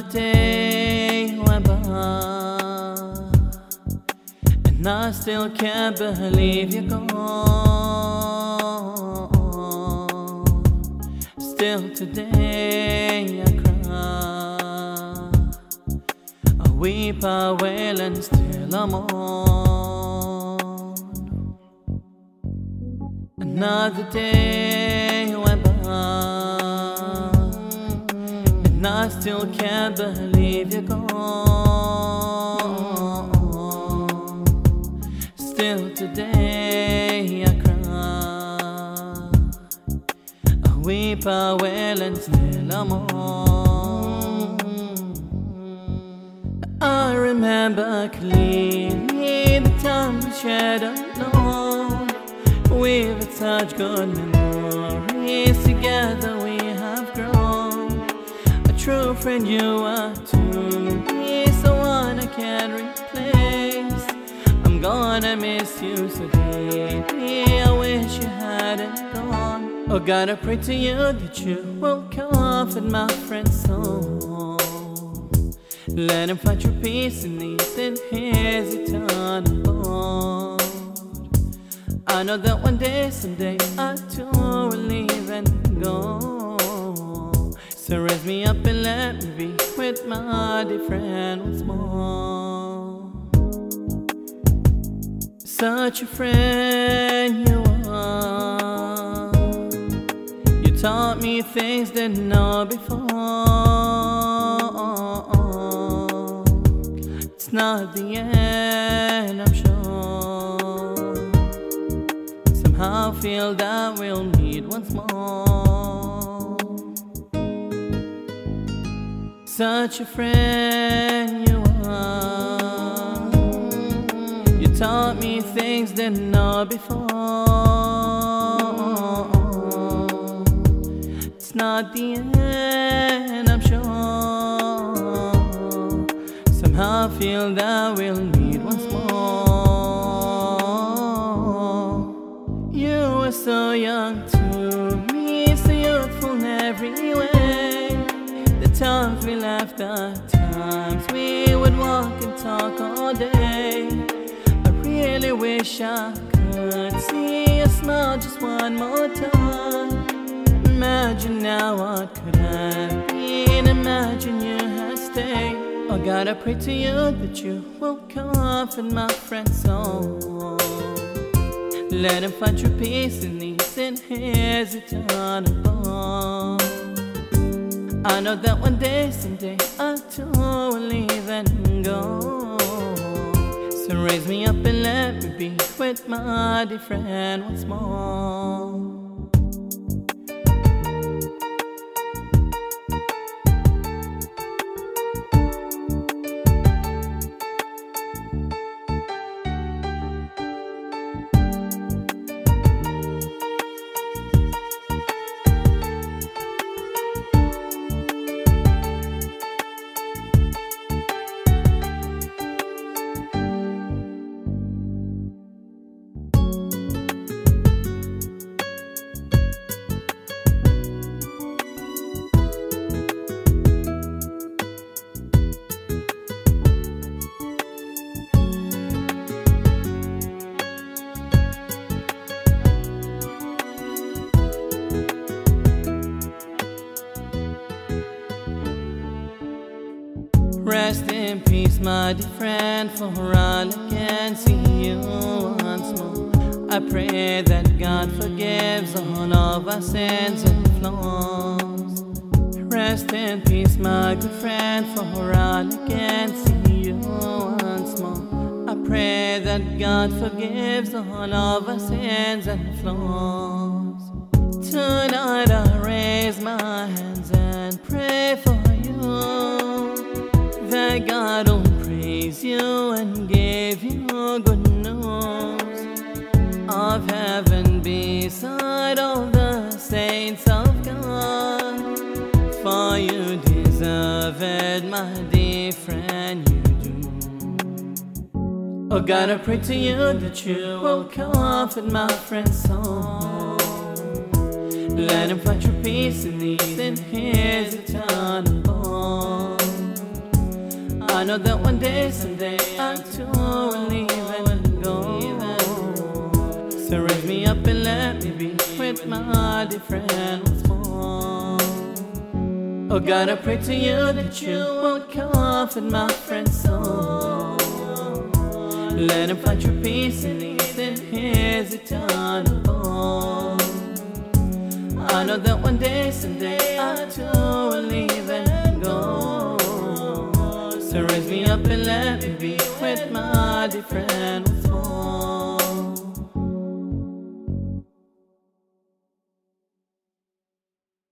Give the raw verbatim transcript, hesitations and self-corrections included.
day went by, and I still can't believe you're gone. Still today I cry, I weep, I wail, and still I'm on. Another day went by, and I still can't believe you're gone. Still today I cry, I weep, I wail, and still I'm on. I remember clearly the time we shared alone. We've had such good memories, together we have grown. A true friend you are to me, someone I can't replace. I'm gonna miss you so deeply, I wish you hadn't gone. Oh God, I pray to you that you will comfort my friend's soul. Let him find your peace and ease in his eternal abode. I know that one day, someday, I too will leave and go. So raise me up and let me be with my dear friend once more. Such a friend you are, you taught me things didn't know before. It's not the end, I'm sure. Somehow feel that we'll meet once more. Such a friend you are, you taught me things didn't know before. It's not the end, I'm sure. Somehow feel that we'll meet once more. You were so young to me, so youthful in every way. The times we laughed, the times we would walk and talk all day. I really wish I could see your smile just one more time. Imagine now what could have been, imagine you had stayed. Oh God, I pray to you that you will comfort my friend's soul. Let him find true peace and ease in his eternal abode. I know that one day, someday, I too will leave and go. So raise me up and let me be with my dear friend once more. Rest in peace, my dear friend, for I can see you once more. I pray that God forgives all of our sins and flaws. Rest in peace, my good friend, for I can see you once more. I pray that God forgives all of our sins and flaws. Tonight I raise my hands and pray for you, that God will praise you and give you good news of heaven beside all the saints of God. For you deserve it, my dear friend, you do. Oh God, I pray to you that you will comfort my friend's soul. Let him find true peace and ease in his eternal abode. I know that one day, someday, I too will leave and go. So raise me up and let me be with my dear friend once more. Oh God, I pray to you that you will comfort my friend's soul. Let him find your peace and ease in his eternal home. I know that one day, someday, I too will leave and go. So raise me up and let me be with my dear friend.